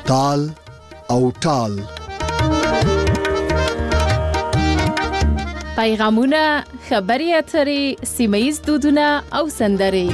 تال او ټال. پیغامونه، خبري اترې، سیمه‌ییز دودونه او سندرې.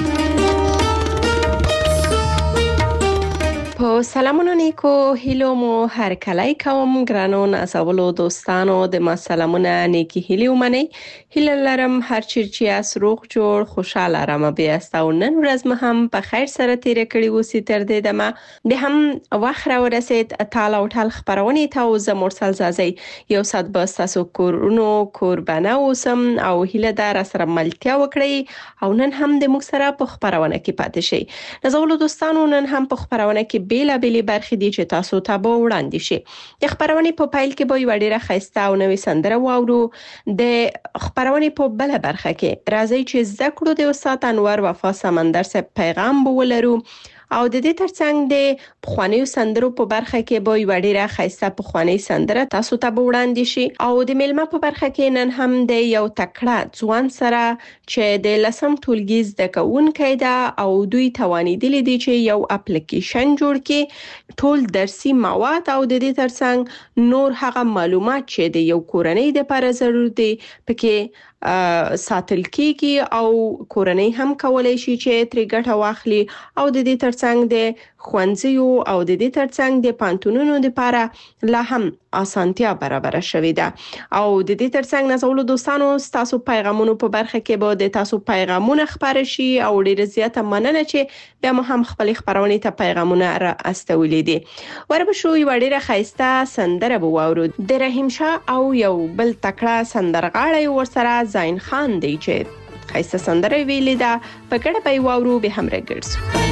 په سلامونو نیکو هیلو مو هر کله کوم ګرانو نازولو دوستانو د ما سلامونه نیکی هیلو منی هیله لرم هر چیرچی اس روغ جوړ خوشاله رم بیاست او نن ورځ مې هم په خیر سره تیر کړی وسی تر دې دمه به هم واخره ورسید تال او ټال خبرونه ته او ز مرسل زازي یو سات به تاسو کورونو قربانه اوسم او هیله دار سره ملتیا وکړي او نن هم د موږ سره په خبرونه کې پاتې شي. نازولو دوستانو نن هم په خبرونه کې بیلابېلې برخې دي چې تاسو ته به وړاندې شي. د خبرونې په پایل کې به یو ډیره خسته او نوې سندره واورو. د خبرونې په بل برخه کې راځي چې زده کړو د استاد انور وفا سمندر صاحب پیغام به ولرو او د دې ترڅنګ د پخوانیو سندرو په برخه کې به یو ډیره خسته پخوانی سندره تاسو ته به وړاندې شي او د میلمه په برخه کې نن هم د یو تکړه ځوان سره چې د لسم ټولګي زده کوونکی ده او دوی توانیدلی دي چې یو اپلیکیشن جوړ کړي ټول درسي مواد او د دې ترڅنګ نور هغه معلومات چې د یو کورنۍ لپاره ضروري دي پکې ساتل کیږي او کورنۍ هم کولای شي چې تر ګټه واخلي او د دې ترڅنګ د خوانځيو او د دې ترڅنګ د پانتونونو لپاره لا هم اسانتیا برابر شوې ده او د دې ترڅنګ نازولو دوستانو تاسو پیغامونو په برخه کې به د تاسو پیغامونه خبر شي او ډیر زیاته مننه چې بیا هم خپل خبرونه ته پیغامونه را استولې دي. وربه شو یو ډیره خسته سندره به واورو د رحیم شاه او یو بل تکړه سندرغاړی ورسره زاین خان دی چې خسته سندره ویلې ده په ګډه به واورو به هم راګرځو.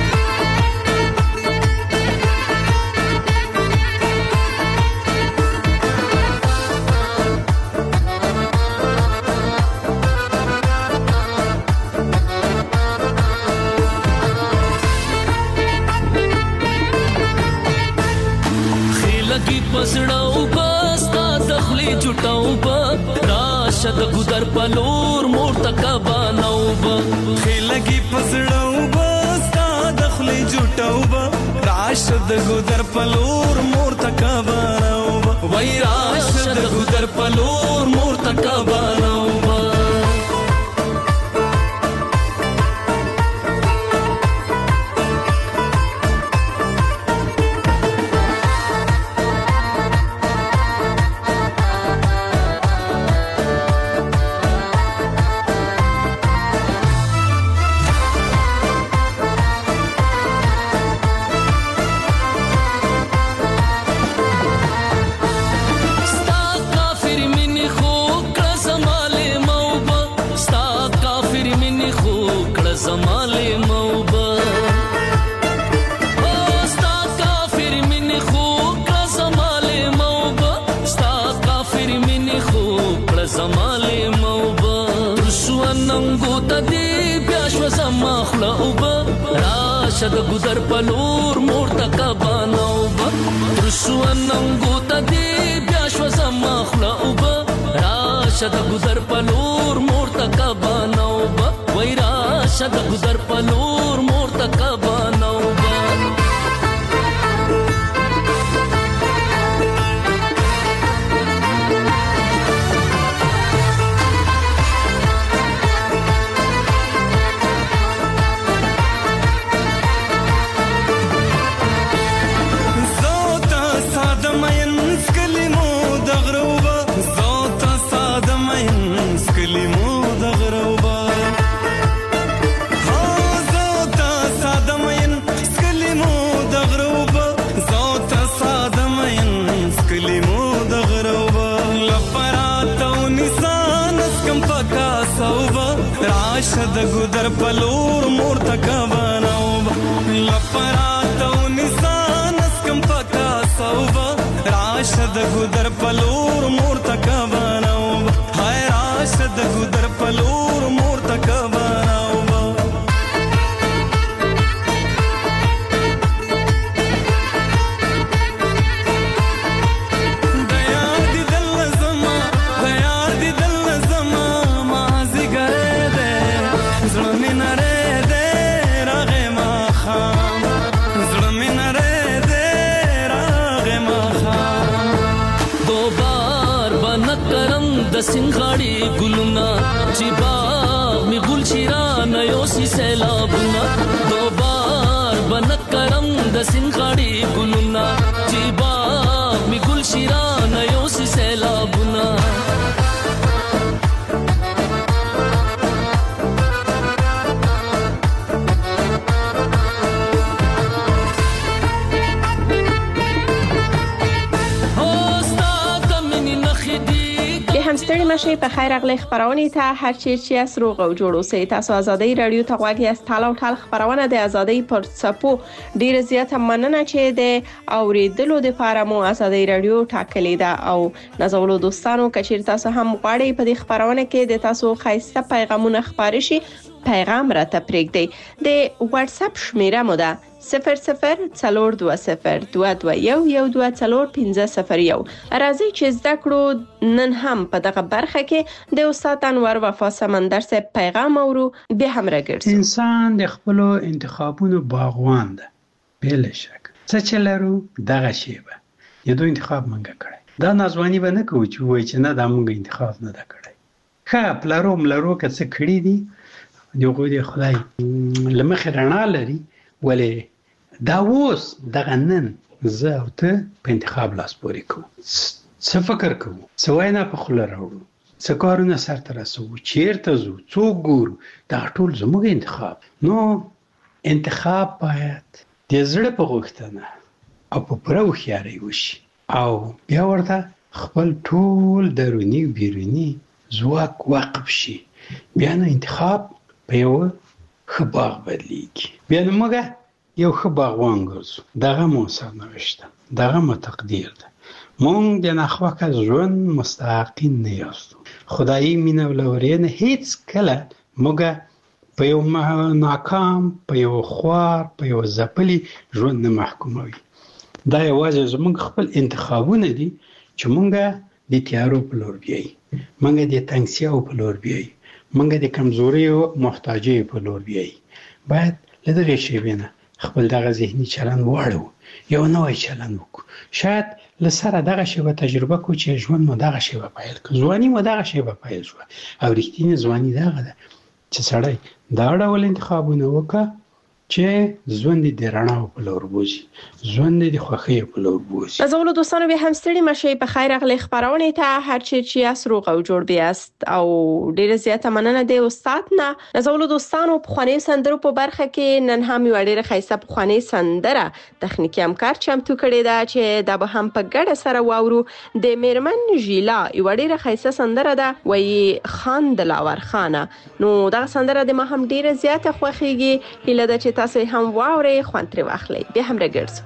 پسړاو بستا دخلی جټاو با راشد ګذر پلور مور تکبانو با خلګي پسړاو بستا دخلی جټاو با راشد ګذر پلور مور تکبانو با وای راشد ګذر پلور مور تکبانو با راشد ګذر پلور مور تکبانو با ترسواننګو ته دی بیا شو زما خلا با راشد ګذر پلور مور تکبانو با وای راشد ګذر پلور مور تکبانو با راشد ګذر پلور مور تکبانو لپرات او نسان اسکم پکا صوبا راشد ګذر پلور مور تکبانو هاي راشد ګذر پلور مور تکبانو د سنغاړي ګلونا چې باغ می ګل شیران یو سی سیلابونه دوبار بن کرم د سنغاړي ګلونا چې باغ می ګل شیران یو سی سیلابونه ستړي مشي په خیر اغلی خبرونه ته هر چیرې اس روغ او جوړ اوسئ. تاسو ازادي رادیو ته غواړئ است تاله او ټال خبرونه د ازادي پر څپو ډیر زیاته مننه چې د اوریدلو د فارمو ازادي رادیو ټاکلې ده او نازولو دوستانو کچیر تاسو هم غواړئ په دې خبرونه کې د تاسو خاصه پیغامونه خبرې شي پیغام راته پرېږدئ. د واتس اپ شمیره مو ده 0042022112401501. راځي چې زده کړو نن هم په دغه برخه کې د استاد انور وفا سمندر صاحب پیغام اورو به هم راګرځو. انسان د خپل انتخابونو باغوان ده بل شک څه چلرو دغه شیبه یو انتخاب منګه کړی دا نازوانی به نه کوي چې وای چې نه دا مونږ انتخاب نه دا کړی ښه پلارو که څه کړی دي دغه دی خدای لمخه رڼا لري ولې دا اوس دغه نن زه او ته په انتخاب لاس پورې کوو څه فکر کوو څه وینا په خوله راوړو څه کارونه سرته رسوو چیرته ځو څوک ګورو دا ټول زموږ انتخاب نو انتخاب باید د زړه په غوښتنه او په پوره هوښیارۍ وشي او بیا ورته خپل ټول دروني بیروني ځواک وقف شي بیا نو انتخاب په یو ښه باغ بدلیږي بیا نو موږ یو ښه باغوان ګرځو دغه مو سرنوشت ده دغه مو تقدیر ده مونږ د ناخوښه ژوند مستحقین نه یاستو خدایي مینه او لورینه هیڅ کله موږ په یو ناکام په یو خوار په یو ځپلي ژوند نه محکوموي دا یوازې زموږ خپل انتخابونه دي چې مونږ د تیارو په لور بیایي مونږ د تنګسیاو په لور بیایي مونږ د کمزوري او محتاجۍ په لور بیایي باید له دغې شیبې نه خپل دغه ذهني چلند واړو یو نوی چلند وکړو شاید له سره دغه شیبه تجربه کو چې ژوند مو دغه شیبه پیل کړ ځواني مو دغه شیبه پیل شو او رښتینی ځواني دغه ده چې سړی دا ډول انتخابونه وکړه چې ژوند د رڼا په لور بوزي ژوند د خوښۍ په لور بوزي. نازولو دوستانو به هم ستړي مشي په خیر اغلی خبرونه ته هر چی اس روغ او جوړ بیاست او ډیر زیاته مننه د استاد نه. نازولو دوستانو په خواني سندرو په برخه کې نن هم یو ډیر خیسه په خواني سندره تخنیکی همکار چمتو کړی دا چې دا به هم په ګډه سره واورو د میرمن ژیلا یو ډیر خیسه سندره ده وای خان دلاور خانه نو دا سندره د ما هم ډیر زیاته خوښیږي هله د چې تاسو هم واورئ خوند ترې واخلئ بیا هم راګرځو.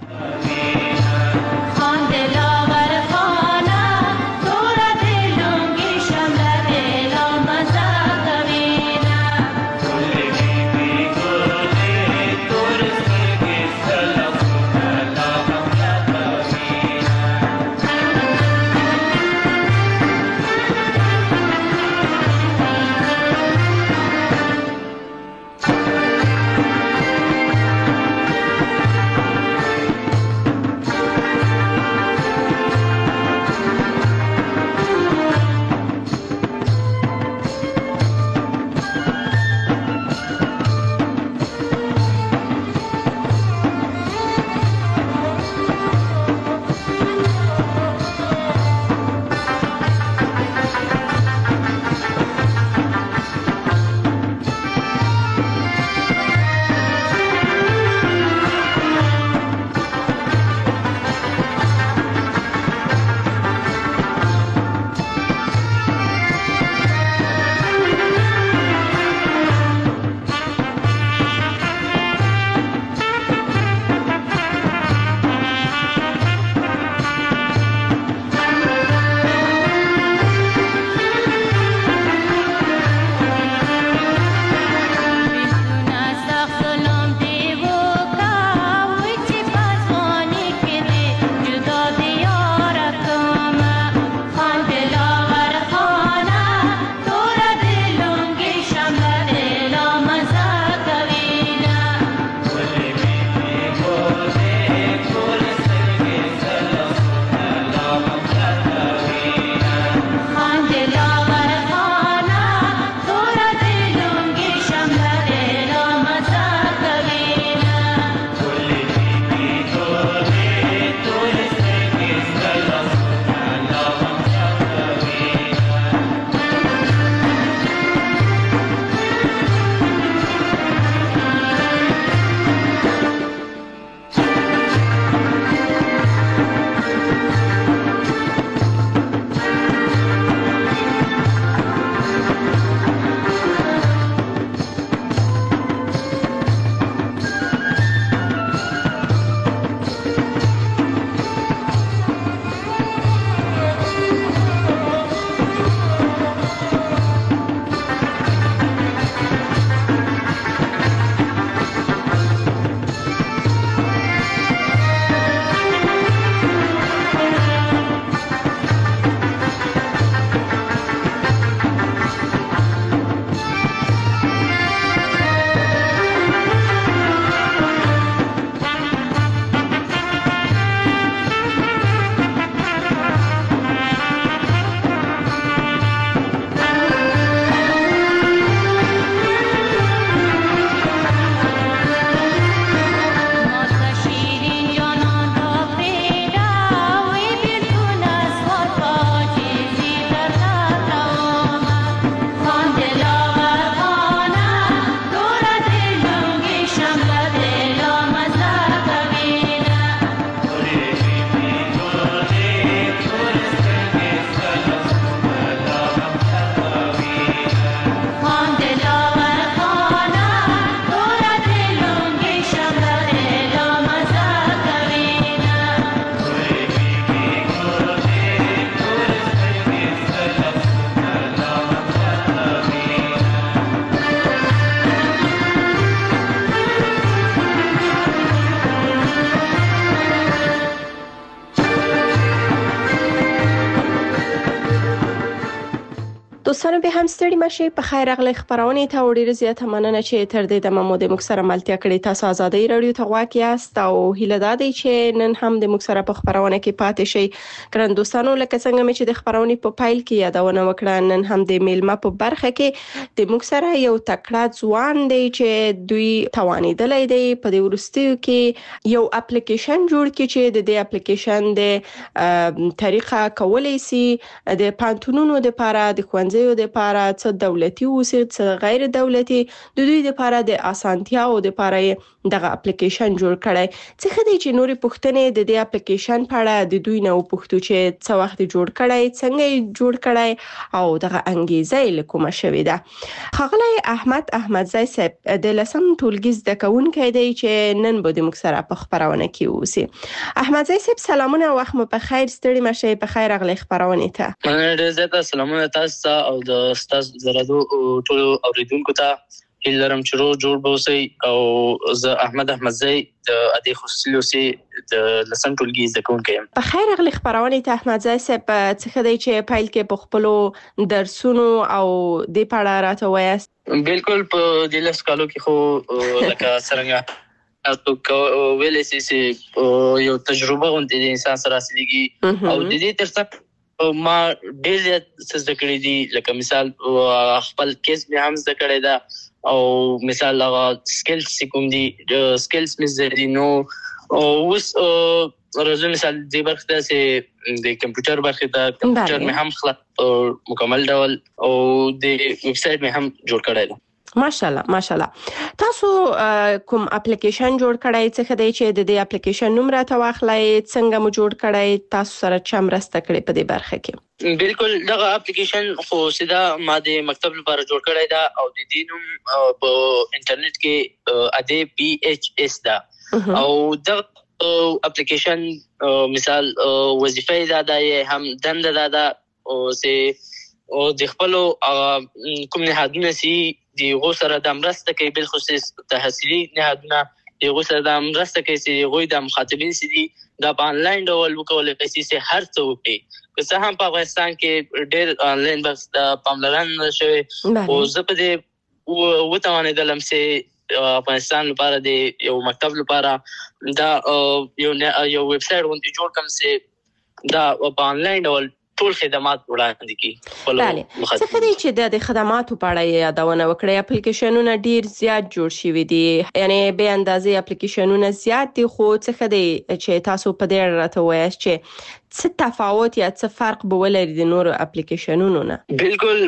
دوستانو به هم ستړي مشي په خیر راغلی خبرونه ته وړي زیاته مننه چې تر دې د مو د مکسره ملتیا کړی تاسو آزادۍ رادیو ته غواړئ یاست او هیله ده چې نن هم د مکسره په خبرونه کې پاتې شي ګران دوستانو لکه څنګه چې د خبرونه په پایل کې یادونه وکړه نن هم د میلمه په برخه کې د مکسره یو تکړه ځوان دی چې دوی توانیدلې دی په دې ورستیو کې یو اپلیکیشن جوړ کړي چې د دې اپلیکیشن د طریقه کولای شي د پانتونونو د لپاره د ښوونځیو د لپاره څه دولتي اوسي څه غیر دولتي د دوی لپاره د اسانتیا او د لپاره دغه اپلیکیشن جوړ کړي څه خدي چې نوري پښتنې د دې اپلیکیشن په اړه د دوی نه پوښتو چې څه وخت جوړ کړي څنګه جوړ کړي او دغه انګیزه لکومه شوې ده خغلی احمدزی صاحب د لسم ټولګي زده کوونکی دی چې نن به د مکسره په خبرونه کې اوسي احمدزی صاحب سلامونه او وخت مو په خیر ستړي مشه په خیر راغلی خبرونه ته ډېر زیاته سلامونه تاسو ته او د ستاسو زرادو ټول اوریدونکو ته هیله لرم چې روغ جوړ به اوسئ او زه احمدزی د ادي خصوصي اوسئ د لسم ټولګي زده کوونکی یم په خیر راغلی خبرونه ته احمدزی صاحب څه دی چې پایل کې په خپل درسونو او د پاړه راته وایست بالکل په د لس کالو کې خو لکه څنګه تاسو ویلې چې یو تجربه غونډه د انسان سره رسیدږي او د دې ترڅنګ ما ډېر څه زده کړی دي لکه مثال خپل کیس به هم زده کړی دا او مثال هغه سکلز کوم دي سکلز مې زده دي نو اوس راځو مثال د برخه چې د کمپیوټر برخه ته کمپیوټر مې هم خلاص مکمل ډول او د ویب سټ مې هم جوړ کړی دی ماشاءالله تاسو کوم اپلیکیشن جوړ کړای څه خدای چې د دې اپلیکیشن نوم راته واخلای څنګه مو جوړ کړای تاسو سره چم راسته کړی په دې برخه کې بالکل دغه اپلیکیشن خو سیده ما د مکتب لپاره جوړ کړی دا او د دې نوم په انټرنیټ کې اده پی ایچ اس دا او دغه اپلیکیشن مثال وظیفه دا هم دنده دا او سه او د خپل کوم نهادونه سي دی غو سره د مرسته کوي بل خصوص تحصیلي نهادونه دی غو سره د مرسته کوي چې غوي د مخاطبین سي دي د انلاین ډول وکولای شي چې هر څه وکړي که څه هم په افغانستان کې ډېر انلاین بس د پاملرنه شوی او زه په دې وتوانېدلم چې افغانستان لپاره د یو مکتب لپاره دا یو ویب سټ غونډه جوړ کوم چې دا په انلاین ډول ټول خدمات وړاندې کی بله څه خدای چې د خدماتو په اړه یادونه وکړي اپلیکیشنونه ډیر زیات جوړ شوي دي یعنی به اندازې اپلیکیشنونه زیات دي خو څه خدای چې تاسو په دې راته وایي چې څه تفاوت یا څه فرق به ولري د نورو اپلیکیشنونو نه بالکل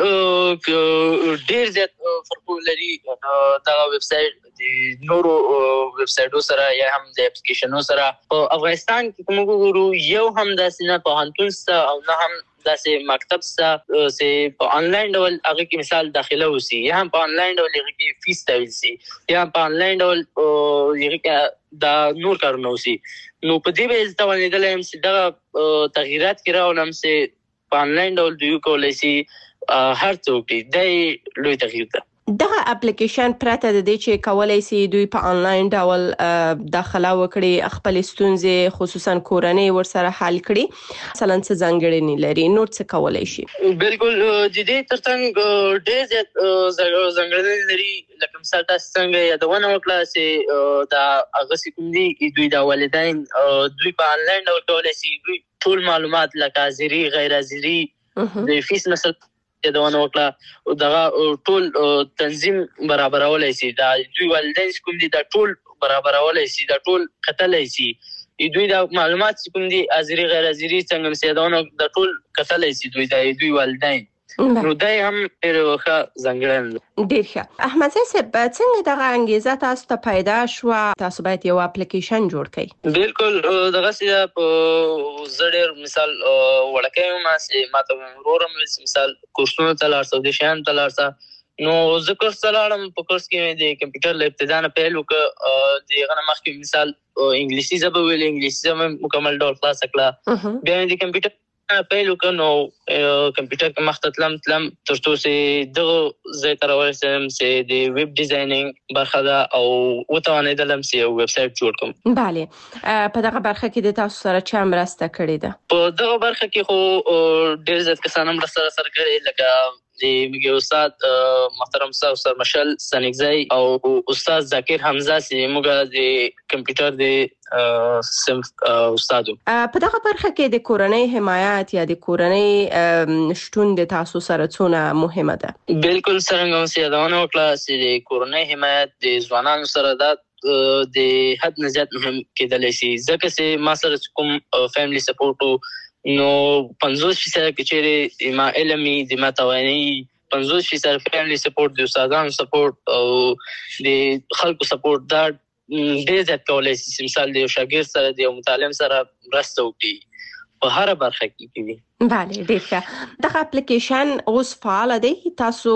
ډیر زیات فرق لري دا ویب سټ د نورو ویب سټو سره یا هم د اپلیکیشنونو سره په افغانستان کې کوم ګورو یو هم داسې نه په هانتون سره او نه هم داسې مکتب سره چې په انلاین ډول هغه کې مثال داخله وسی یا هم په انلاین ډول هغه کې فیس تاویل سي یا په انلاین ډول هغه کې دا نور کارونه وسی نو په دې به ځوانېدل هم چې دا تغیرات کې راولم چې په انلاین ډول دوی کولای شي هر څوک دې لوی تغییر ده دغه اپلیکیشن پرته د دې چې کولای شي دوی په انلاین ډول داخله وکړي خپل ستونزې خصوصا کورنۍ ورسره حل کړي مثلا څه ځانګړنې لري نور څه کولای شي بالکل د دې ترڅنګ ډېر زیات ځانګړنې لري لکه مثال تاسو څنګه یادونه وکړه چې دا هغه کوم دي دوی د والدین دوی په انلاین ډول کولای شي دوی ټول معلومات لکه حاضري غیر حاضري د فیس مسله یادونه وکړه او دغه ټول تنظیم برابرولای شي دا دوی والدین کوم دي دا ټول برابرولای شي دا ټول کتلای شي دوی دا معلومات کوم دي حاضري غیر حاضري څنګه مسیدونه دا ټول کتلای شي دوی والدین نو دای هم ډېر ښه ځانګړنه ډېر ښه احمدزی صاحب څنګه دغه انګیزه تاسو ته پیدا شو تاسو باید یو اپلیکیشن جوړ کړئ بالکل دغه سیده په زړه مثال وړکه ما ته ورورم مثال کورسونه تلارسه د شان تلارسه نو ذکر سلام په کورس کې د کمپیوټر له ابتدا نه پیل وکړ د غنه مخکې مثال انګلیسي ژبه ویل انګلیسي ژبه مکمل ډول خلاص کړه بیا د کمپیوټر پیل وکړ نو کمپیوټر کې مختلم ترڅو چې دغه ځای ته ورسېدم چې د ویب ډیزاینینګ برخه ده او وتوانېدلم چې یو ویب سټ جوړ کړم بله په دغه برخه کې د تاسو سره چا مرسته کړې ده په دغه برخه کې خو ډېر زیات کسان مرسته سره کړې لکه د استاد محترم استاد مشل سنگزی او استاد ذکر حمزه چې موږ د کمپیوټر د صنف استادو په دغه برخه کې د کورنۍ حمایت یا د کورنۍ شتون د تاسو سره څونه مهمه ده؟ بالکل څنګه چې یادونه وکړه چې د کورنۍ حمایت د ځوانانو سره د حد نه زیات مهم کېدلی شي ځکه چې ما سره کوم فیملی سپورټ نو 50% کې چې ما علمي د ما توانایي 50% فیملی سپورټ د استادانو سپورټ او د خلکو سپورټ دا ډېر زیات کولای شي مثال د یو شاګرد سره د یو متعلم سره مرسته وکړي په هر برخه کې کوي. بله ډېر ښه. دغه اپلیکیشن اوس فعال دی، تاسو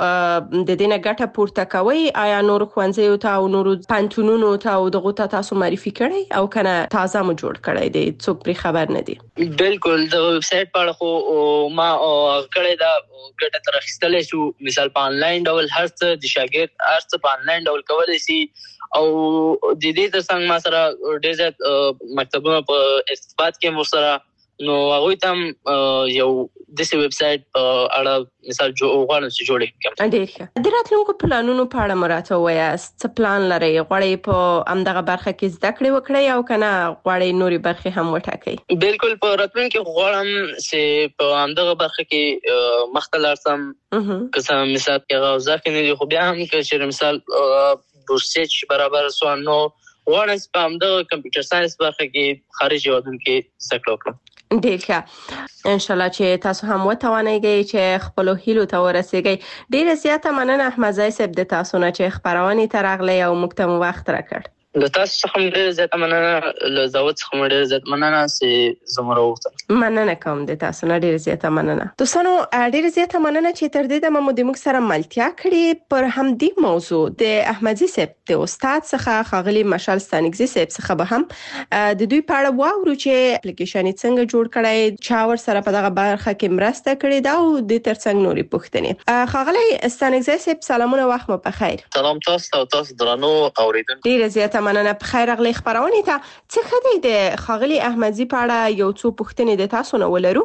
د دې نه ګټه پورته کوئ؟ آیا نور ښوونځیو ته او نورو پوهنتونونو ته او دغو ته تاسو معرفي کړی او کنه تازه مو جوړ کړی دی څوک پرې خبر نه دي؟ بالکل د ویب سایټ په اړه خو ما کړی دا ګټه تر اخیستلی شو. مثال په آنلاین ډول هر څه د شاګرد هر څه په آنلاین ډول کولی شي او د دې ترڅنګ ما سره ډېر زیات مکتبونه په ارتباط کې مو سره نو هغوی ته هم یو داسې ویب سایټ په اړه مثال غواړم چې جوړ کړم. ډېر ښه. د راتلونکو پلانونو په اړه مو راته ووایاست، څه پلان لرئ؟ غواړئ په همدغه برخه کې زده کړې وکړئ او که نه غواړئ نورې برخې هم وټاکئ؟ بالکل په راتلونکي کې غواړم چې په همدغه برخه کې مخته لاړ شم. که څه مثال کې هغه اوضاع ښه نه دي خو بیا هم که چېرې مثال بورسیه چې برابر شو نو غواړم چې په همدغه کمپیوټر ساینس برخه کې خارج هېوادونو کې زده کړه وکړم. ډېر ښه. انشاءالله چې تاسو هم وتوانیږئ چې خپلو هیلو ته ورسیږئ. ډېره زیاته مننه احمدزی صاحب د تاسو نه چې خپرونې ته راغلی او موږ ته مو وخت راکړ. له تاسو څخه هم ډېره زیاته مننه، له داود څخه هم ډېره زیاته مننه چې زه مو راوغوښتم. مننه کوم د تاسو نه، ډېره زیاته مننه. دوستانو ډېره زیاته مننه چې تر دې دمه مو د موږ سره ملتیا کړې. پر همدې موضوع د احمدزي صاحب د استاد څخه ښاغلي مشال سنگزي صاحب څخه به هم د دوی په اړه واورو چې اپلیکیشن یې څنګه جوړ کړی، چا ورسره په دغه برخه کې مرسته کړې ده او د ترڅنګ نورې پوښتنې. ښاغلی سنگزي صاحب سلامونه، وخت مو په خیر. سلام تاسو ته او تاسو درنو اوریدونکو. ډېره زیاته مننه. په خیر راغلی خپرونې ته. څه ښه دی د ښاغلي احمدزي په اړه یو څو پوښتنې د تاسو نه ولرو.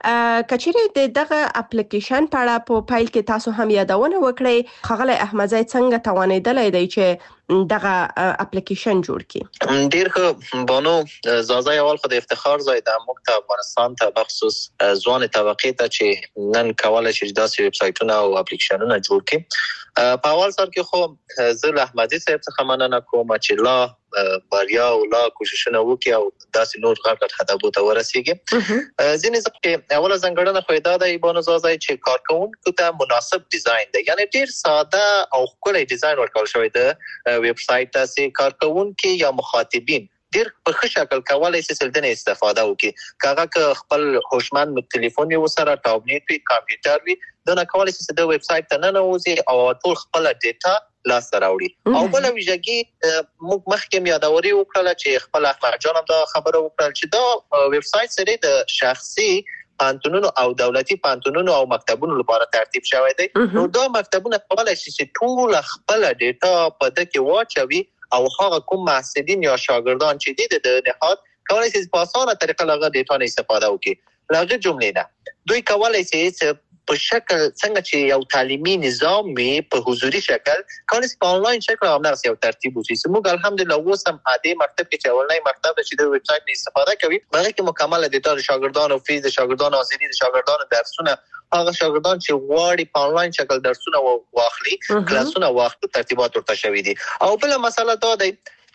که چیرې د دغه اپلیکیشن په اړه په پیل کې تاسو هم یادونه وکړئ، ښاغلی احمدزي څنګه توانېدلی دی چې دغه اپلیکیشن جوړ کړي؟ ډېر ښه بانو. زازا اول خو د افتخار ځای ده موږ ته افغانستان ته بخصوص ځوانې طبقې ته چې نن کولی شي داسې ویب سایټونه او اپلیکیشنونه جوړ کړي. په اول سر کې خو زه له احمدزي صاحب څخه مننه کوم چې لا بریا او لا کوششونه وکړي او داسې نور غټ غټ هدفونو ته ورسیږي. ځینې ځکه چې اوله ځانګړنه خو یې دا ده بانو زازا چې کارکوونکو ته مناسب ډیزاین دی، یعنې ډېر ساده او ښکلی ډیزاین ورکول شوی ده ویب سایټ ته چې کارکوونکي یا مخاطبین ډېر په ښه شکل کولی شي چې دنه استفاده وکړي. که هغه که خپل هوشمند تلیفون وي ورسره، ټابلیټ وي، کمپیوټر وي، دونه کولی شي چې د ویب سایټ ته ننوځي او ټول خپله ډیټا لاسته راوړي. او بله ویژګي موږ مخکې یادوري وکړله چې خپل احمد جان هم دا خبره وکړل چې دا ویب سایټ سره د شخصي پوهنتونونو او دولتي پوهنتونونو او مکتبونو لپاره ترتیب شوی دی. نو دا مکتبونه کولی شي چې ټول خپله ډیټا په ده کې واچوي او هغه کوم محصلین یا شاګردان چې دي د نهاد کولی شي په اسانه طریقه له هغه ډیټا نه استفاده وکړي. له هغې جملې نه دوی کولی شي چې په شکل څنګه چې یو تعلیمي نظام وي په حضوري شکل کولی شي په آنلاین شکل همداسې یو ترتیب وشي. موږ الحمدلله اوس هم دې مکتب کې چې اولنی مکتب ده چې د ویب سایټ نه استفاده کوي، په هغې کې مکمله ډیټا د شاګردانو فیس، د شاګردانو حاضري، د شاګردانو درسونه، هغه شاګردان چې غواړي په آنلاین شکل درسونه واخلي، کلاسونه واخلي، ترتیبات ورته شوي دي. او بله مسله دا دی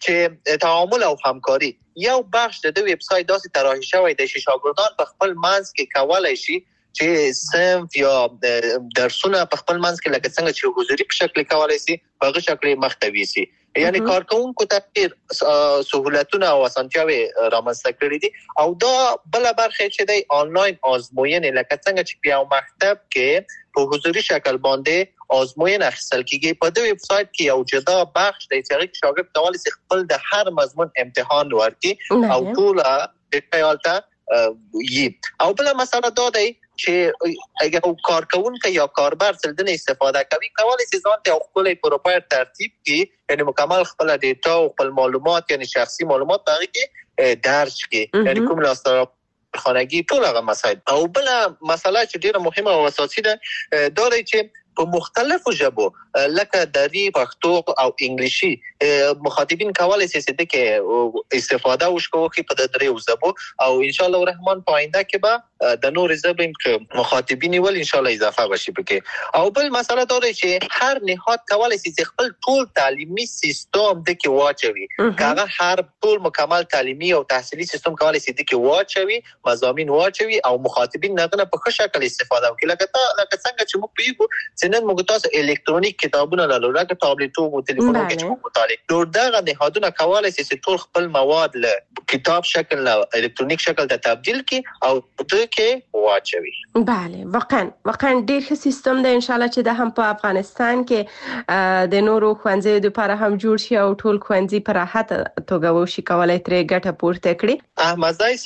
چې تعامل او همکاري یو بخش د ویب سایټ داسې طراحي شوی دی چې شاګردان په خپل منځ کې کولی شي چې صنف یا درسونه په خپل منځ کې لکه څنګه چې حضوري په شکل کولی شي په هغه شکل یې مخته ویسي. یعنی کارکوونکو ته ډېر سهولتونه او اسانتیاوې رامنځته کړي دي. او دا بله برخه چې دی آنلاین ازموینې لکه څنګه چې په یو مکتب کې په حضوري شکل باندې ازموینه اخیستل کېږي، په دې ویب سایټ کې یو جدا بخش دی چې هغې شاګرد کولی شي خپل د هر مضمون امتحان ورکړي او ټوله ډیټا هلته وي. او بله مسله دا دی چې اگر کارکوونکی یا کاربر څه استفاده کوي کولی شي ځان ته یو ښکلی پروفایل ترتیب کړي، یعنې مکمل خپله ډیټا او خپل معلومات یعنې شخصي معلومات په هغې کې درج کړي، یعنې کوم لاسته خانگی ټول هغه مسایل. او بل مسله چې ډیره مهمه او اساسي ده دا دی چې په مختلفو ژبو لکه دری، پښتو او انګلیسي مخاطبین کولای شي چې دغه استفاده وکړي په دریو ژبو او ان شاء الله الرحمن په آینده کې به د نور ژبو مخاطبین ول ان شاء الله اضافه وشي پکې. او بل مسله دا دی چې هر نهاد کولای شي چې خپل ټول تعلیمي سیستم دغه واچوي. هغه هر ټول مکمل تعلیمي او تحصیلي سیستم کولای شي دغه واچوي، مضامین واچوي او مخاطبین نه په ښه شکل استفاده وکړي. لکه څنګه چې موږ پیږو نن موږ تاسو الکترونیک کتابونه لرو، لکه ټابلیټونو او ټلیفونونو کې چې موږ مطالعه کوو، دغه نهادونه کولای شي چې ټول خپل مواد له کتاب شکل له الکترونیک شکل ته تبدیل کړي او دغه واچوي. بله، واقعا ډیر ښه سیستم دی. ان شاء الله چې د هم په افغانستان کې د نورو ښوونځیو لپاره هم جوړ شي او ټول ښوونځي په راحت توګه وشي کولای ترې ګټه پورته کړي. احمدزی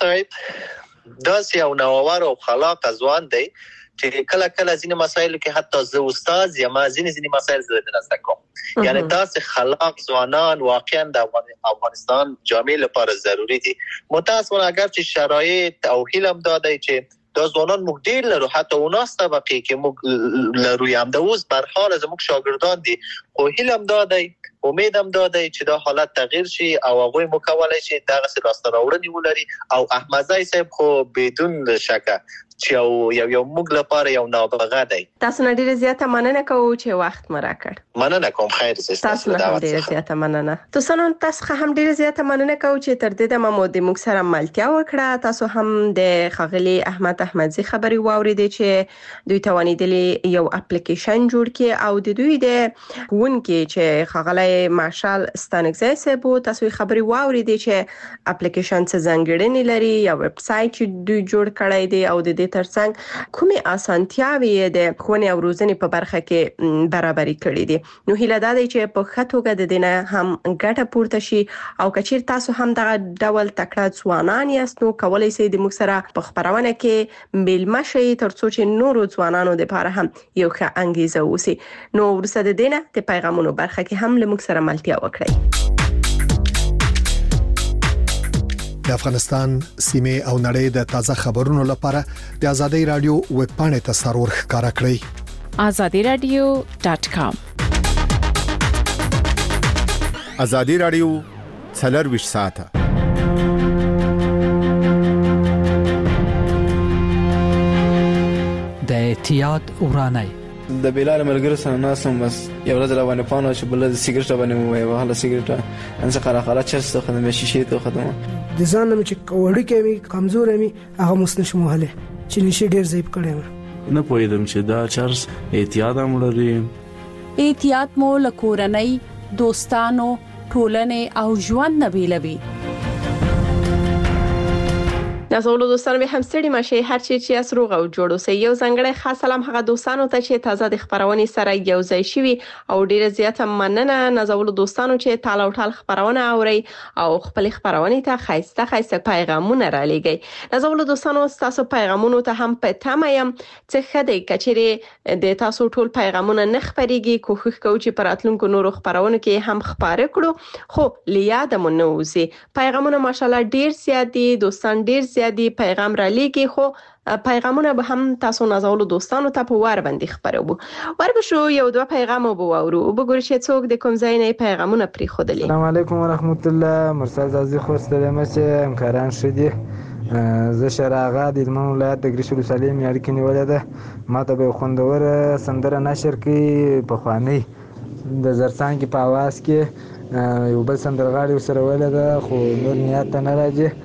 صاحب داسې یو نوآور او خلاق ځوان دی چې کله ځینې مسایل کې حتی زه استاد یم، ځینې مسایل زه نه زده کوم. یعنی داسې خلاق ځوانان واقعا د افغانستان جامعه لپاره ضروری دي. متاسفانه اگر چې شرایط او هیلم داده چې دا ځوانان موږ ډیر لرو، حتی اوناس طبقه کې موږ لرو یم د اوس بر حال زموږ شاګردان دي، خو هیلم داده امیدم داده چې دا حالت تغییر شي او هغه مو کولای شي دغه سلاسته راوړنی ولري. او احمدزی صاحب خو بدون شک چې یو موږ لپاره یو نابغه دی. تاسو نه ډیره زیاته مننه کوم چې وخت مو راکړ. مننه کوم، خیر زه تاسو نه ډیره زیاته مننه. تاسو هم ډیره زیاته مننه کوم چې تر دې د مو د موږ سره ملتیا وکړه. تاسو هم د خغلی احمدزی خبري واوریدي چې دوی توانیدلی یو اپلیکیشن جوړ کړي او د دوی د ښوونکي چې خغلی مارشال ستانکزی صاحب تاسو خبري واوریدي چې اپلیکیشن څه ځانګړنې لري یا ویب سټ چې دوی جوړ کړی دی او د دې ترڅنګ کومه اسانتیاوي د ښوونې او روزنې په برخه کې برابرۍ کړې دي. نو هیله ده چې په خټوګه د دینه هم ګټه پورته شي او کچیر تاسو هم دغه ډول تکړه ځوانان یاست نو کولای شئ د موږ سره په خبرونه کې ملما شئ ترڅو چې نورو ځوانانو لپاره هم یو ښه انګیزه وسی. نو ورسره د دینه د پیغامونو برخه کې هم له موږ سره ملتیا وکړئ. د افغانستان سیمه او نړۍ د تازه خبرونو لپاره د آزادۍ رادیو ویب پاڼې ته سرور ښکارا کړئ. azadiradio.com. آزادۍ رادیو 24 ساعته د احتیاط ورانای د بلال ملګری سره ناسم بس یو ورځ روانه پانو چې بل د سیګریټ باندې وای وهله سیګریټ ان څه قره چرس ته خدمت شیشه ته خدمت د ځانم چې وړي کې کمزور مې هغه مسنه مهله چې نشي ډیر زیب کړم نه پوهیدم چې دا چرس احتیاط هم لري. احتیاط مو لکورنۍ دوستانو ټولنې او ژوند نه بیلوي. نازولو دوستانو به هم ستړي مشه هر چی چې اس روغ او جوړ اوسئ. یو ځنګړی خاص سلام هغه دوستانو ته چې تازه د خبرونې سره یو ځای شوي او ډیره زیاته مننه نازولو دوستانو چې تال او ټال خبرونه اوري او خپل خبرونه ته خایسته پیغامونه را لېږي. نازولو دوستانو تاسو پیغامونو ته هم په تمه يم چې خدای کچېره د تاسو ټول پیغامونه نه خبريږي. کوښښ کوم چې پراتلونکو نورو خبرونه کې هم خبره کړو خو لیاد مون نوځي. پیغامونه ماشاءالله ډیر زیات دي، دوستان ډیر زیادی پیغام را لېږي خو پیغامونه به هم تاسو نازولو دوستانو ته په وار باندې خبرو. وربشو یو دوه پیغام وو اورو وګورئ چې څوک د کوم ځای نه پیغامونه پری خودلی. السلام علیکم ورحمت الله. مرسل زازي خوستلم چې همکاران شدي. زه شراغه د هلمند ولایت د ګریش ولسوالۍ میاړ کې نیولې ده. ما ته به خوندور سندره نشر کې په خواني د زرسان کې په आवाज کې یو بل سندرغاړي سره ولې ده خو نور نیت نه راځي.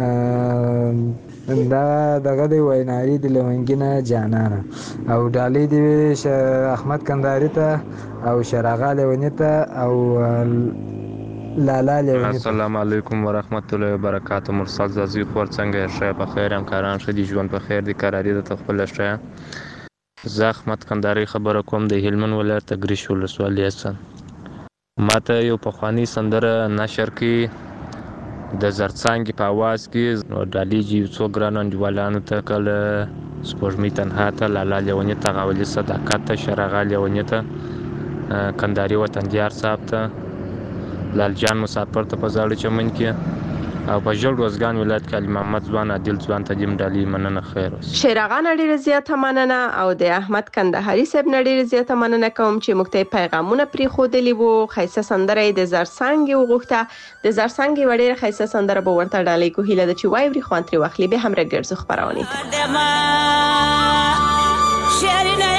دا دغه دی ویناري د لونګینه جانانه او ډالۍ دی احمد کندهاري ته او شراغه لونی ته او لالا لونی. السلام علیکم ورحمت الله وبرکاته. مرسل زازي خور څنګه شه په خیر همکاران شدي ژوند په خیر دي قراری د خپل شته. زه احمد کندهاري خبره کوم د هلمند ولایت ګریش ولسوالۍ سن. ماته یو په خواني سندره نشر کې د زرڅانګي په आवाज کې نو ډالېجی څو ګران انډیوالانو ته کله سپوږمۍ تنها ته لالا لیونی ته غولي صداقت ته شرغا لیونی ته کندهاري وطندیار صاحب ته لال جان مسافر ته په زاړه چمن کې او په جوړ روزګان ولایت کې علي محمد ځوان عادل ځوان ته دیم ډالي مننه خیر اوس. شیر اغا ډیره زیاته مننه او د احمد کندهاري صاحب ډیره زیاته مننه کوم چې موږ ته پیغامونه پری خودلی وو. خیسه سندره د زرسنګ وغوښته د زرسنګ وړي خیسه سندره به ورته ډالي کو هیله د چي وای وری خوانتري واخلي به هم راګرځو خبرونه شیرینه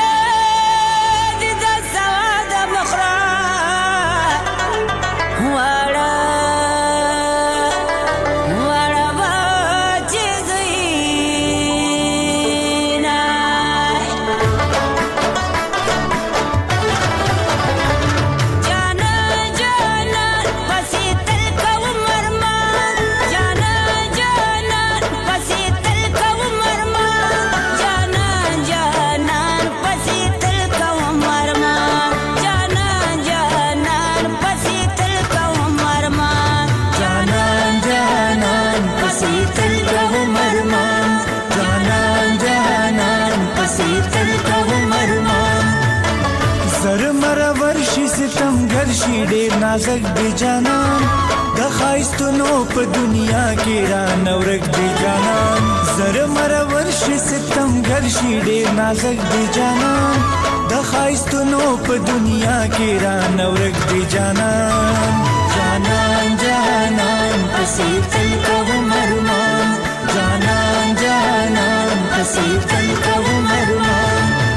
ډېر نازک دی جانان د خایستونو په دنیا کې را نورک دی جانان زر مرور شي ستمګر شي ډېر نازک دی جانان د خایستونو په دنیا کې را نورک دی جانان جانان جانان پسې تل کوم ارمان جانان جانان پسې تل کوم ارمان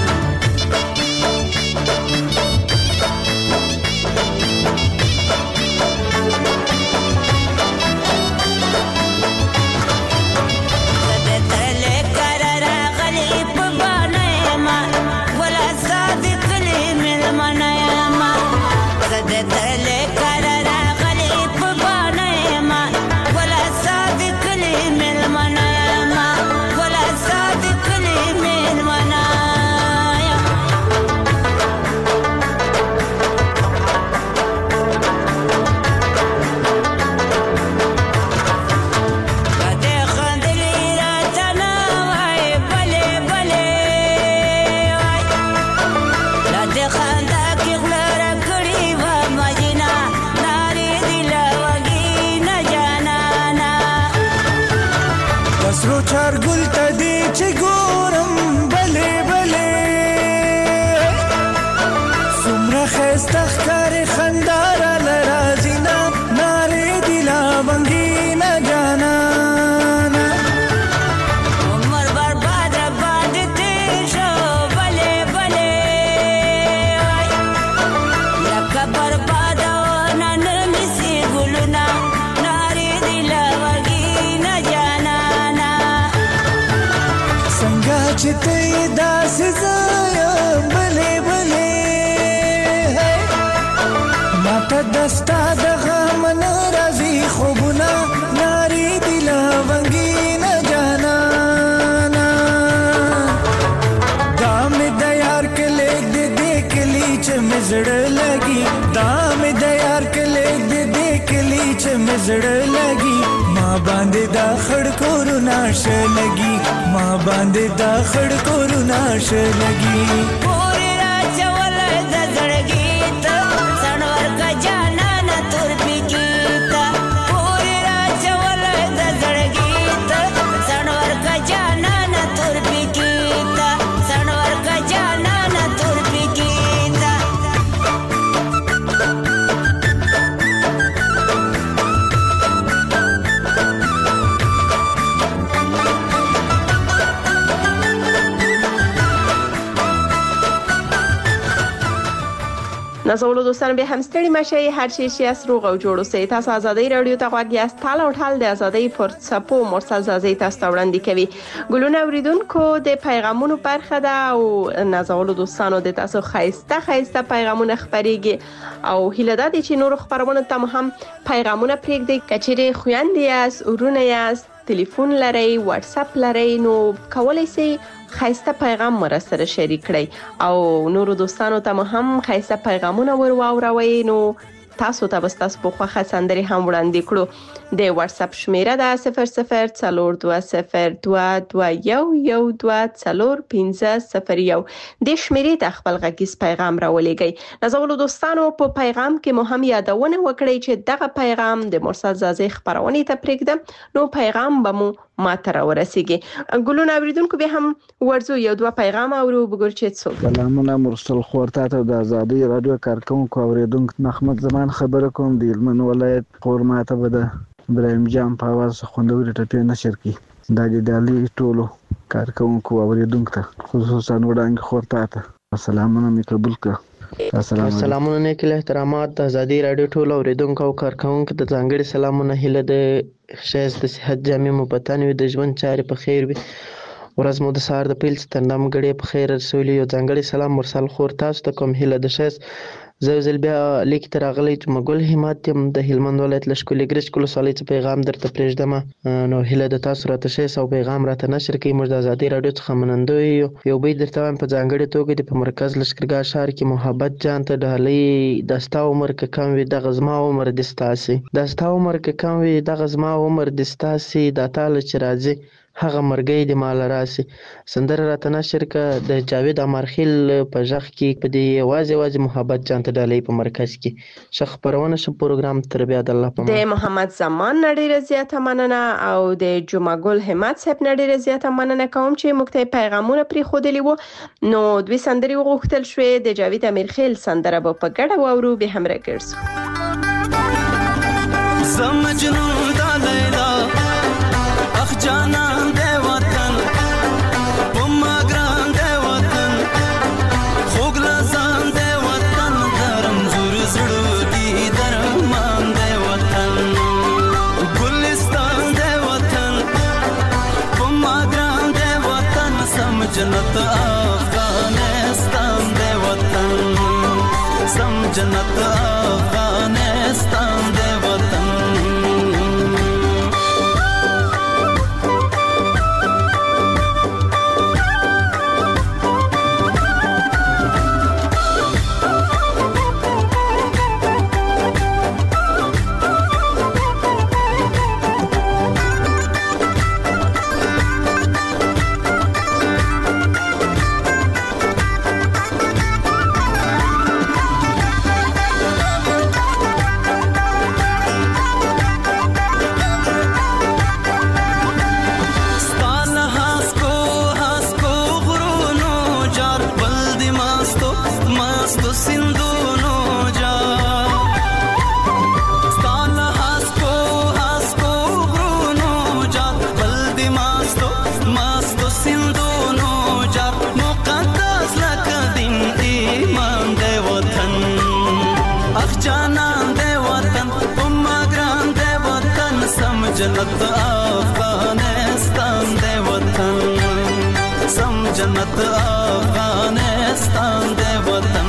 دستا د غم ناراضي خوبونه ناري دل ونګي نه جانانا دام د یار کله دې کلی چې مزړ لګي دام د یار کله دې کلی چې مزړ لګي ما باندې دا خړ کور ناش لګي ما باندې دا خړ کور ناش لګي پورې راچول د زړګي نازولو دوستان به هم ستړي مشه هر چی از روغ او جوړو سي تاسو ازادي رادیو ته غواړئ است حال او حال د ازادي پورتسپو مرسل زازي تاسو وړاندې کوي ګلونه اوریدونکو د پیغامونو برخه ده او نازولو دوستانو د تاسو خایسته پیغامونه خبريږي او هیله ده چې نور خبرونه تم هم پیغامونه پرېږدي کچېره خويندې اس ورونه یاست ټلیفون لري واتس اپ لري نو کولای شئ خایسته پیغام مرسته شریک کړئ او نور دوستانو ته هم خایسته پیغامونه ور واوروي نو تاسو ته تاسو په خوخه سندري هم وړاندې کړو د واتس اپ شمیره د 0042022112041500 د شمیرې ته خپل غږیز پیغام راولېږئ. نازولو دوستانو په پیغام کې مو هم یادونه وکړئ چې دغه پیغام د مرسل زازي خبرونه ته پرېږدم نو پیغام به مو ماته راورسیږي. ګلونه اوریدونکو به هم ورزو یو دوه پیغام اورو وګور چې څو. سلامونه مرسل خورتا ته د آزادۍ رادیو کارکونکو اوریدونکو محمد زمان خبره کوم د هلمند ولایت قورماته به د ابراهیم جان په आवाज خوندوري ټپې نشر کی د دالي ټولو کارکونکو اوریدونکو ته خصوصا وړاندې خورتا ته سلامونه می قبول کړه. سلامونه نیک احترامات د آزادۍ رادیو ټولو اوریدونکو او کارکونکو ته ځانګړي سلامونه هیله د شایست د صحت جامع مبتن وي د ژوند چارې په خیر وي ورځ مو د سهار د پیل ستندام غړي په خیر رسولي یو ځانګړي سلام مرسل خور تاسو ته کوم هیله د شایست زوزل بیا لیک تر غلې چې مګل همت يم د هلمند ولایت لشکولي ګرش کول سالي څخه پیغام درته پرېږدم نو هله د تاسو راته شي او پیغام راته نشر کوي موږ د آزادۍ رادیو څخه منندوی یو به درته په ځانګړي توګه د مرکز لشکرګاه شهر کې محبت جان ته ډالۍ دستا عمر ک کم وي د غزما عمر دستاسي دستا عمر ک کم وي د غزما عمر دستاسي د تعالی چې راځي هغه مرګي د مال راسي سندره راته نشر ک د جاوید امرخیل په ژغ کې په دی واځي محبت جان ته ډالۍ په مرکز کې شخ پرونه شو پروګرام تر بیا د الله په د محمد زمان نړۍ رضایت مننه او د جمعه ګل همت صاحب نړۍ رضایت مننه کوم چې مکتب پیغامونه پری خودلی وو نو دوی سندري وغوښتل شوې د جاوید امرخیل سندره په ګډه وورو به هم راګرځ سمجنون د لیلا اخ جانا جنت افغانستان دے وطن سم جنت افغانستان دے وطن جنت افغانستان دے وطن سم جنت افغانستان دے وطن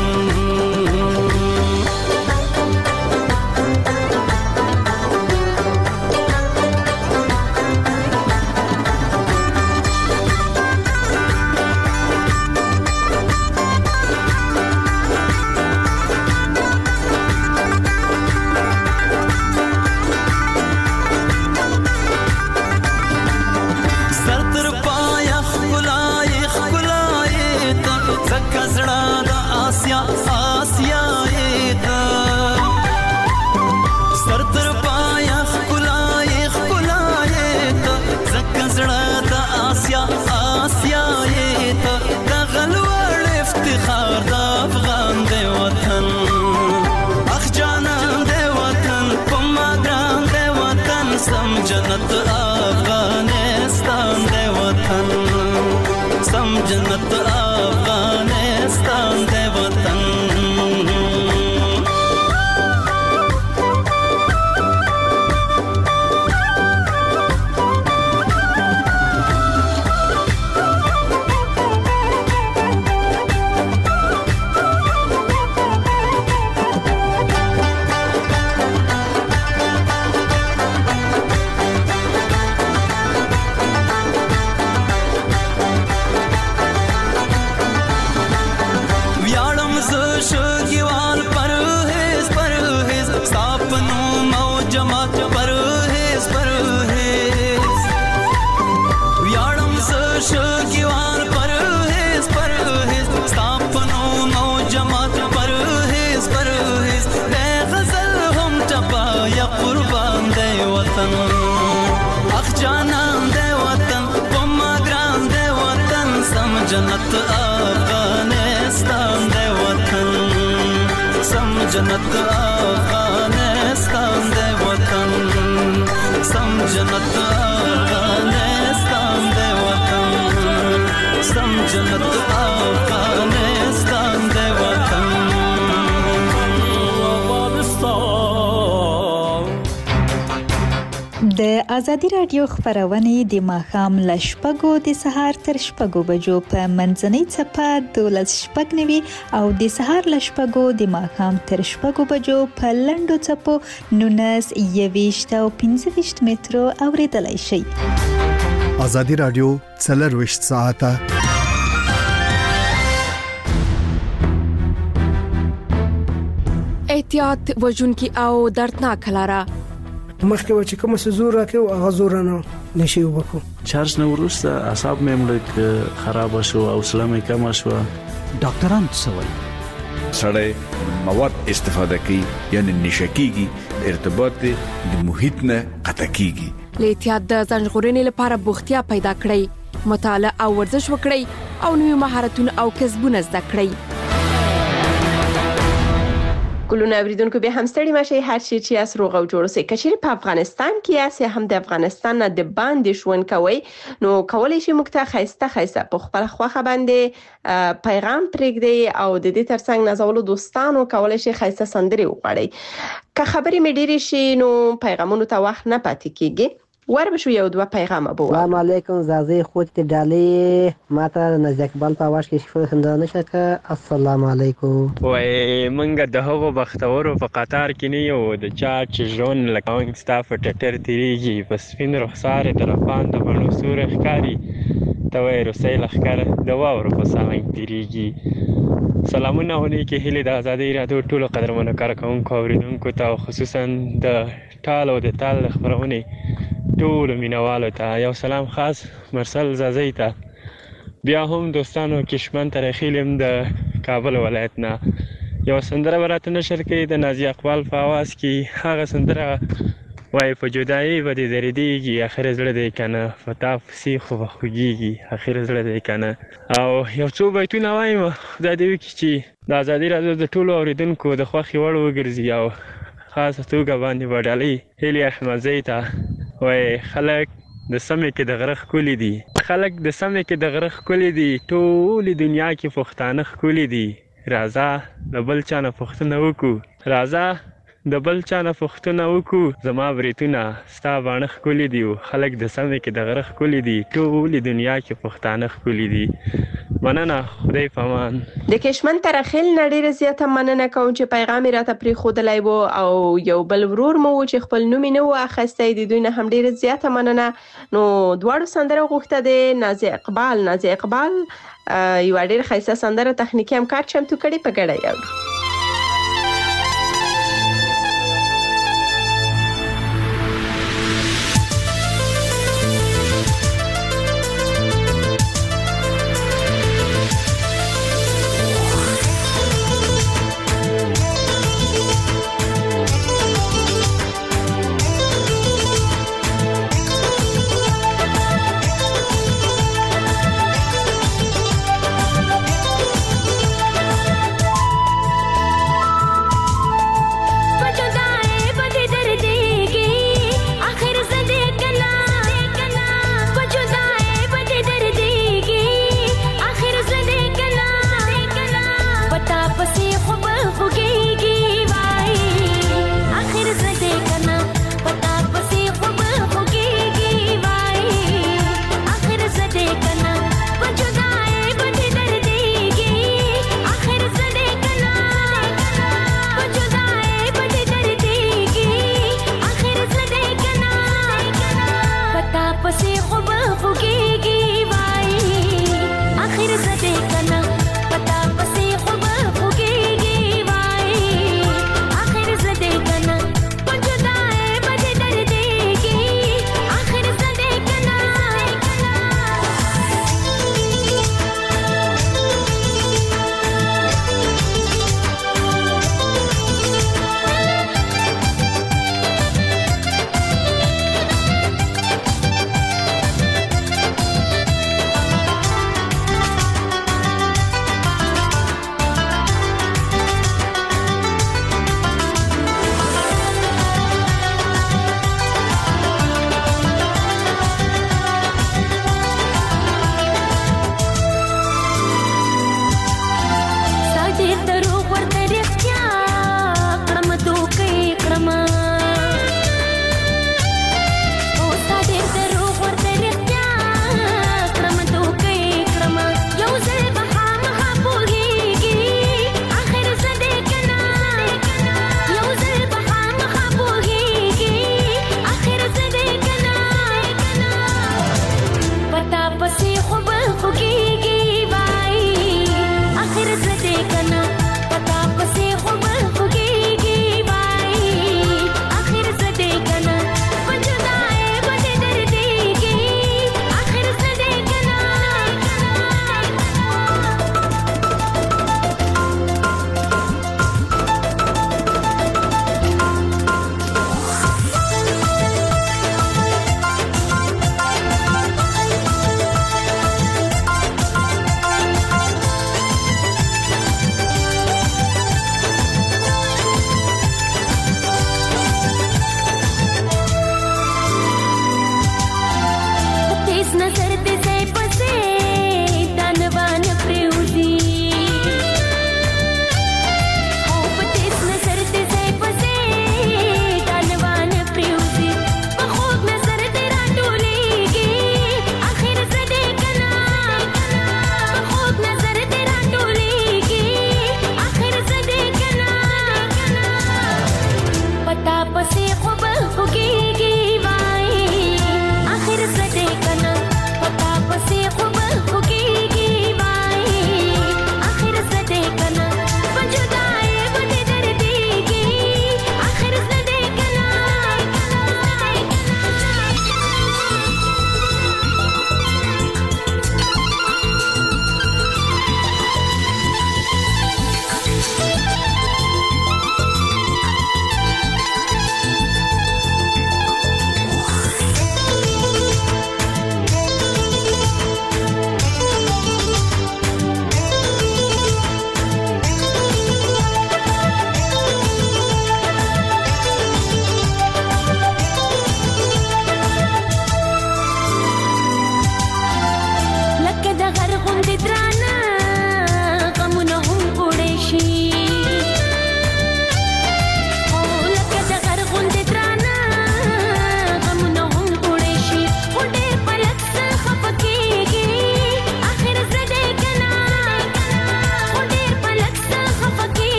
جنت افغانستان دے وطن سم جنت افغانستان دے وطن جنت افغانستان دی وطن سم جنت افغانستان دی وطن سم جنت افغانستان دی وطن سم جنت افغانستان دی وطن د ازادي رادیو خبرونه د ماښام ل شپږو د سهار تر شپږو بجو په منځنۍ چپه 12:09 او د سهار ل شپږو د ماښام تر شپږو بجو په لنډو چپو 19 او 15 مترو اوریدلای شئ. ازادي رادیو 24 ساعته احتیاط وژونکي او دردناک لاره مخکې و چې کوم څه زور راکې او هغه زور نه نشي وبکو چارج نه ورسته اعصاب مې مړ خراب شو او سلامه کم شو. ډاکټران څه وایي؟ سړی مواد استفاده کوي یعنی نشکیږي ارتباط د محیط نه قطع کیږي. احتیاط د ځان ژغورنې لپاره بوختیا پیدا کړئ، مطالعه او ورزش وکړئ او نوې مهارتونه او کسبونه زده کړئ. ګلونه اوریدونکو به هم ستړي مشي هر شي چې اس روغ او جوړ سي کچېر په افغانستان کې یا هم د افغانستان نه د باندې شون کوي نو کولای شي موږ ته خيسته په خپل خوخه باندې پیغام پرېږدي او د دې ترڅنګ نازولو دوستانو کولای شي خيسته سندري وغواړي. که خبرې مې ډېرې شي نو پیغامونو ته وخت نه پاتې کیږي. وربشو یو دوه پیغام ابو. السلام علیکم زازی خود ډالې ماته نزدیک بل په واش کې شفه خندانه شکه. السلام علیکم. وای منګه د هغو بختورو په قطار کې نه یو د چا چې ژوند لکه سټاف ټټر تیریږي پس فین رخسار طرفان د بڼو سور ښکاری ته وای روسي لخر د واورو په ساين تیریږي. سلامونه هونی کې هلي د ازادي رادیو ټولو قدرمنو کارکونکو اوریدونکو ته خصوصا د ټالو د تال خبرونه ټول مینوالو ته یو سلام خاص مرسل زازی ته. بیا هم دوستانو کشمن ترخیلم د کابل ولایت نه یو سندره براته نشر کړي د نازي اقبال په आवाज کې. هغه سندره وای په جدایي باندې درديږي اخر زړه دې کنه فتا فسی خو خوږيږي اخر زړه دې کنه. او یو څو بیتونه وایم خدای دې وکړي چې د ازادي رادیو د ټولو اوریدونکو د خوښي وړ وګرځي او خاصه توګه باندې وډالي هلي احمد زیتا. وای خلک د سمې کې د غرخ کولی دي خلک د سمې کې د غرخ کولی دي ټول دنیا کې پښتانه کولی دي. راځه د بل چا نه پښتنه وکړو راځه د بل چا نه پښتنه وکړو زما بریتونه ستا باندې کولی دي خلک د سمې کې د غرخ کولی دي ټول دنیا کې پښتانه کولی دي. مننه خدای پامان. د کشمن ترخیل نړۍ زیاته مننه کوم چې پیغام راته پری خودلای وو او یو بل ورور مو چې خپل نوم نه و اخستې د دوی نه هم ډیره زیاته مننه. نو دواړو سندره غوښته د نازي اقبال یو ډیر خیسه سندره تخنیکی هم کار چمتو کړي په ګډه یو.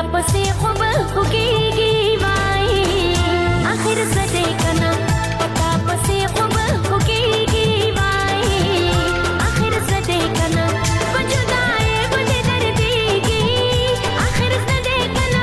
پسې خو به خوږېږي وایي اخر څه دی کنه پتا پسې خو به خوږېږي وایي اخر څه دی کنه په جدایۍ به دې دردېږي اخر څه دی کنه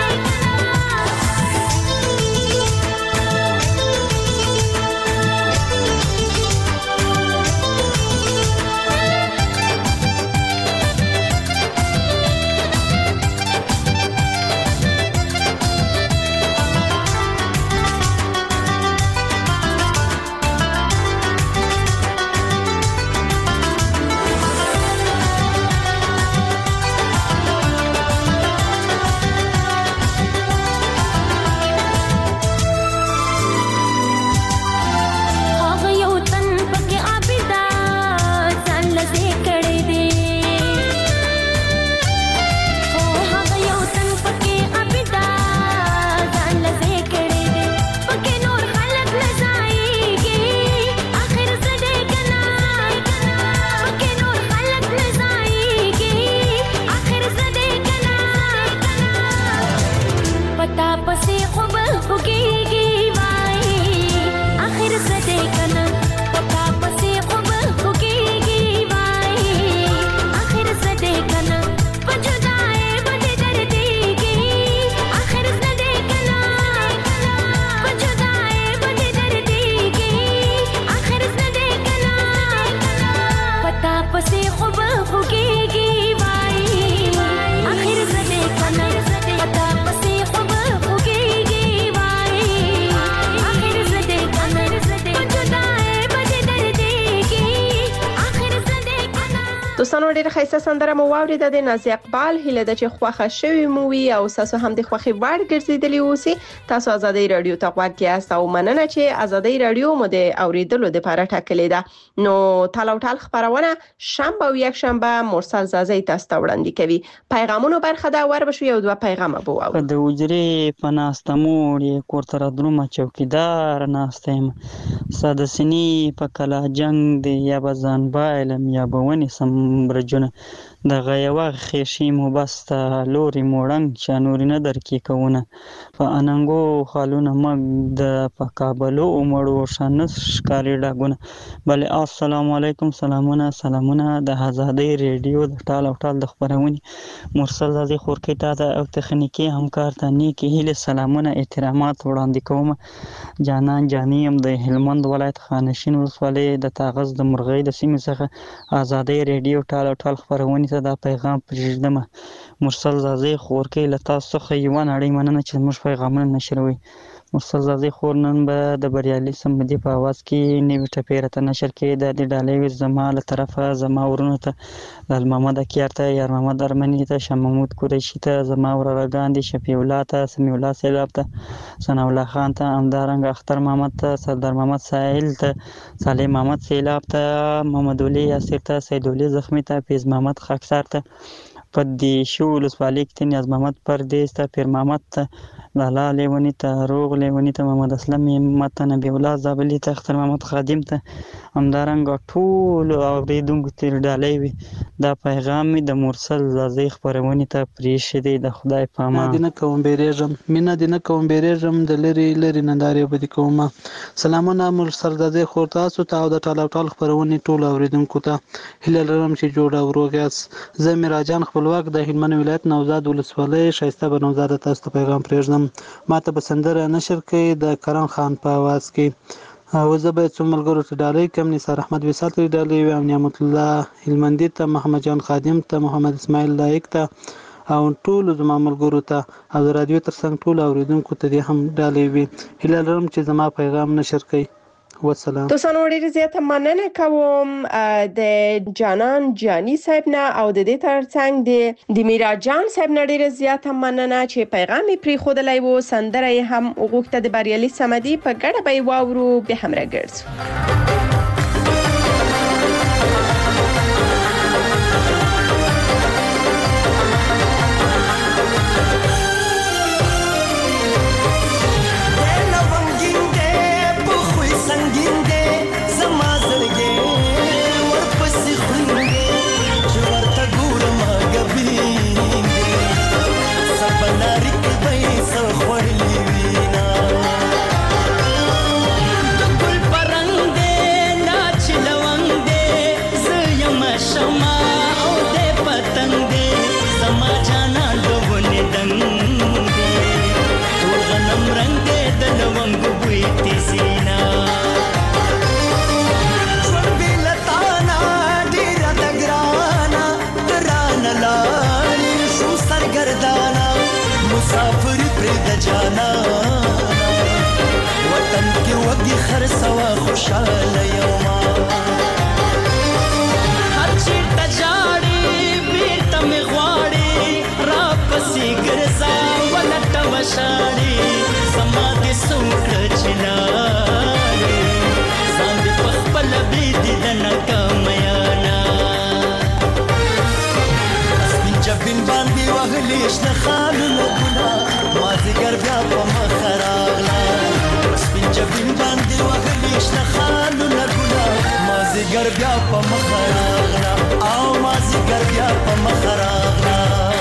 دوستانو ډېر ښایسته سندره مو واورېده د نازي اقبال هیله ده چې خوښه شوې مو وي او تاسو هم د خوښي وړ ګرځېدلی اوسئ تاسو آزادۍ رادیو ته غوږ یاست او مننه چې آزادۍ رادیو مو د اوریدلو لپاره ټاکلې ده نو تاله او ټال خبرونه شنبه او یک شنبه مرسل زازي تاسو ته وړاندې کوي پیغامونو برخه دا ور بشو یو دوه پیغام بو او د وجري پناستمور کور تر درومه چوکیدار ناستم ساده سني په کلا جنگ دی یا بزان بایلم یا بونی سم برجونه د غیوا خېشي مبسته لوري موړنګ چانوري نه درکې کوونه په اننګو خالونه مګ د پکابلو عمرو شانس ښکاری ډاګونه بل السلام علیکم سلامونه د آزادۍ ریډیو د ټال او ټال د خبرونې مرسل زازي خورکې ته او تخنیکی همکار ته نیکی هیله سلامونه احترامات وړاندې کوم جانان جانیم د هلمند ولایت خانشین ولسوالۍ د تاغز د مرغۍ د سیمې څخه آزادۍ ریډیو ټال او ټال خبرونې دا پیغام پرېږدم مرسل زازي خورکې له تاسو څخه یو نړۍ مننه چې موږ پیغامونه نشروي مرسل زازي خور نن به د بریالي سمدي په आवाज کې نیو ټپیره ته نشر کې د ډالۍ زما له طرفه زما ورونه ته لال محمد کیارته یار محمد ارمنی ته شاه محمود قریشی ته زما ورغان دي شفیع الله ته سمیع الله سیلاب ته ثنا الله خان ته امدارنګ اختر محمد ته سردار محمد ساحل ته صالح محمد سیلاب ته محمد علي یاسر ته سید علي زخمی ته فیض محمد خاکسار ته پدې شو ولسوالۍ کې نیاز محمد پردیس ته پیر محمد ته لالا لیونی ته روغ لیونی ته محمد اسلم همت نبی الله زابلی ته اختر محمد خادم ته همدارنګ ټول اوریدونکو ته ډالۍ وي دا پیغام د مرسل زازي خبرونه ته پریښې دی د خدای په امان دینه کوم بیرېږم مینا دینه کوم بیرېږم د لری نندارې بده کومه سلامونه مرسل زازي خور تاسو ته او د ټال ټال خبرونه ټول اوریدونکو ته هله لرم چې جوړ او روغیاس زميرا جان خپلواک د هلمند ولایت نوزاد ولسوالۍ شایسته بنوزاد تاسو ته پیغام پرېږدم ماته بسندره نشر کې د کرن خان په आवाज کې او زه به څو ملګرو ته ډالۍ کوم نثار احمد وصال ته ډالۍ او نعمت الله هلمندي ته محمد جان خادم ته محمد اسماعیل لایق ته او ټول زما ملګرو ته او رادیو ترڅنګ ټول اوریدونکو ته هم ډالۍ وي هله لرم چې زما پیغام نشر کړي والسلام دوستانو ډېر زیاته مننه کوم د جانان جانی صاحب نه او د دې ترڅنګ د میرا جان صاحب نه ډېر زیاته مننه چې پیغام پری خودلای وو سندره هم وغوښته د بریالي سمدي په ګډه به واورو به هم راګرځو But پیسې خوړلې وینا د ګل پرنګ دې ناچ لونګ دې زه یم شمع او دې پتنګ دې زما جانا ډوونه دنګ دې تو غنم رنگ دې د لونګ بوی تیزینا مسافر پرد جانا وطن کې وږي خرڅوا خوشاله یوما هر چیرته جاړي بیرته مې غواړي را پسې ګرځا ولټه وشاړي زما دې څوکړه چلاري ځان دې په خپل بریدي د ناکامیانا سپین جبین باندې وهلې شنه خالونه مازیګر بیا په مخه راغله سپین جبین باندې وهلې شنه خالونه ګله مازیګر بیا په مخه راغله او مازیګر بیا په مخه راغله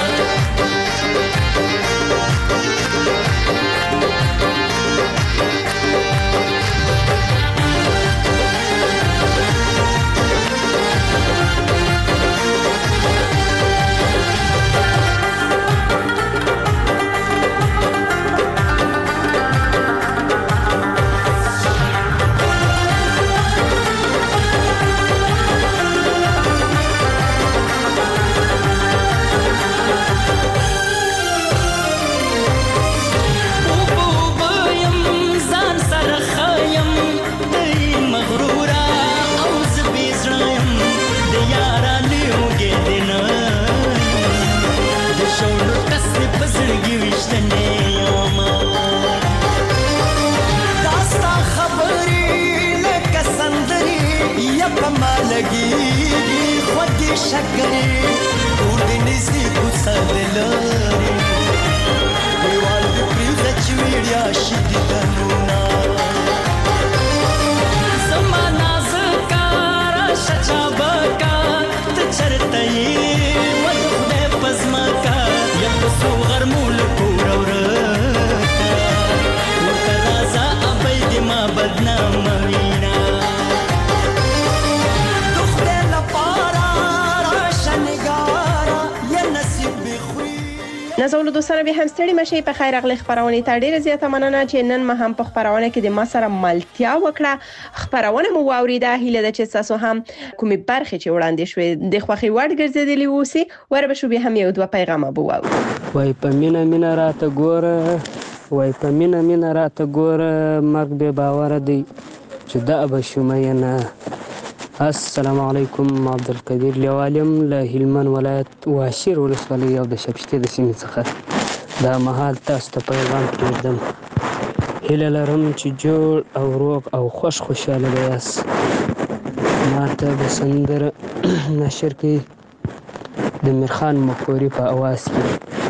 شکرې ټول دې نږدې کوڅه دې لري دیوال دې پرېږده چې ویړیا شي دیدنونه زما نازکه راشه چابکه ته چېرته یې و د خدای په ځمکه یم په څو غرمو له کوره ورکه ورته راځه ابۍ دې ما بدنامه وینه نازولو دوستانو به هم ستړي مشي په خیر اغلی خبرونه ته ډیره زیاته مننه چې نن ما هم په خبرونه کې د ما سره ملتیا وکړه خبرونه مو واوریده هیله ده چې تاسو هم کومې برخې چې وړاندې شوې د خوخي وړ ګرځېدلی وسی وربه شو به هم یو دوه پیغامه بو وای په مینا راته ګوره وای په مینا راته ګوره مرګ به باور دی چې دا به شومینه السلام علیکم عبدالقدیر لیوالم له هلمند ولایت واشیر ولسوالۍ او د شبشتې د سیمې څخه دا مهال تاسو ته پیغام پرېږدم هیله لرم چې جوړ او روغ او خوشحاله به یاست ما ته د سندره نشر کوي د میرخان مکوري په اواز کې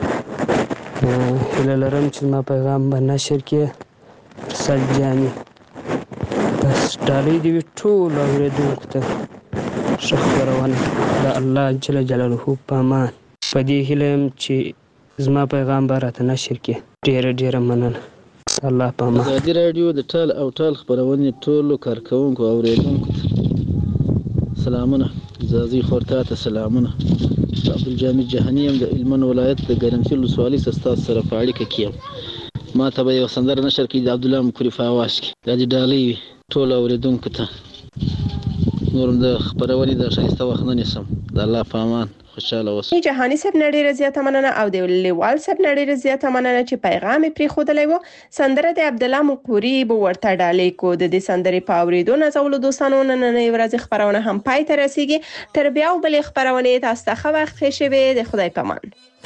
هیله لرم چې ما پیغام به نشر کړي سل جامي بس ډالۍ دې وي ټولو اورېدونکو ته ښه خپرونه د الله جل جلاله په امان په دې هیله یم چې زما پیغام به راته نشر کړي ډېره مننه الله په امان ازادي راډیو د ټال او ټال خپرونې ټولو کارکوونکو او اورېدونکو ته سلامونه زازي خورتا ته سلامونه عبدالجامد جهاني یم د هلمند ولایت د ګرمسیر ولسوالۍ څخه ستاسو سره په اړیکه کې یم ما ته به یو سندره نشر کړي د عبدالله مکوري په اواز کې دا دې ډالۍ وي ټولو اورېدونکو ته نور د خبرونې د ښایسته وخت نه نیسم د الله په امان خوشاله اوسئ. جهاني صاحب ډېره زیاته مننه او د لیوال صاحب ډېره زیاته مننه چې پیغام پرې خوده و. سندره د عبدالله مقوري به ورته ډالۍ کو د دې سندرې په اوریدو نازولو دوستانو نن ورځ خبرونه هم پای ته رسیږي. تر بیا بل خبرونه تاسو ته ښه وخت ښه شوي د خدای په امان.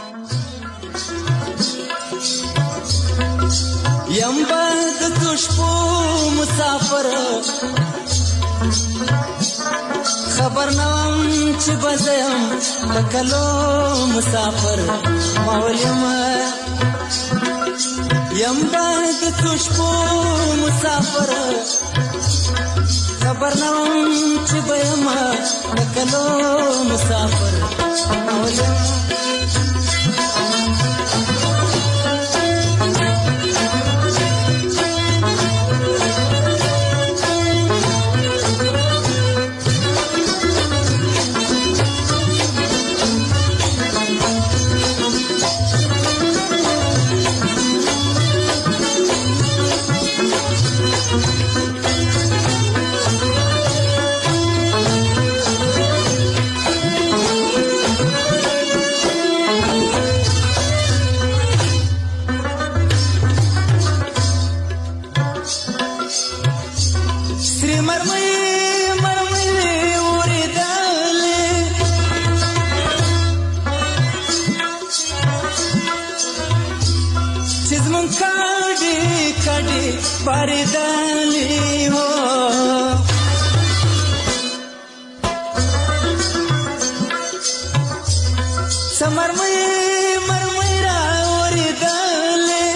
یم باد تشپو مسافر خبر نام چې بزم تکلو مسافر مولیم یم باد تشپو مسافر خبر نام چې بزم تکلو مسافر مولیم چزمون کاډي کاډي باردالي هو سمرمي مرمي را وردالي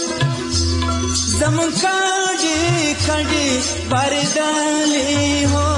زمون کاډي کاډي باردالي هو